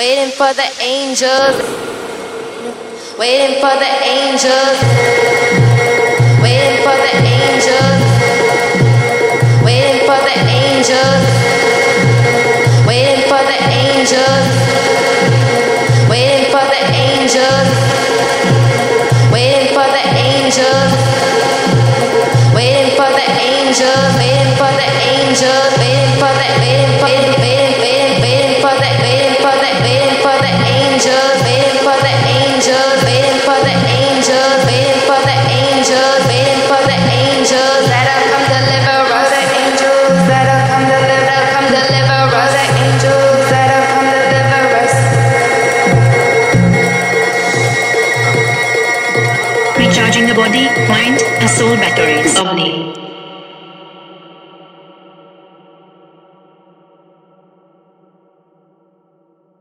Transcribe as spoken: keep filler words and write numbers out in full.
waiting for the angels, waiting for the angels, waiting for the angels, waiting for the angels, waiting for the angels, waiting for the angels, waiting for the angels, waiting for the angels, waiting for the angels, waiting for the waiting for waiting waiting waiting for the waiting for the waiting for the angels, waiting for the angels, waiting for the angels, waiting for the angels, waiting for the angels that'll come deliver us, the angels that'll come deliver, come deliver us, the angels that'll come deliver us. Recharging the body, mind, and soul batteries. Omni.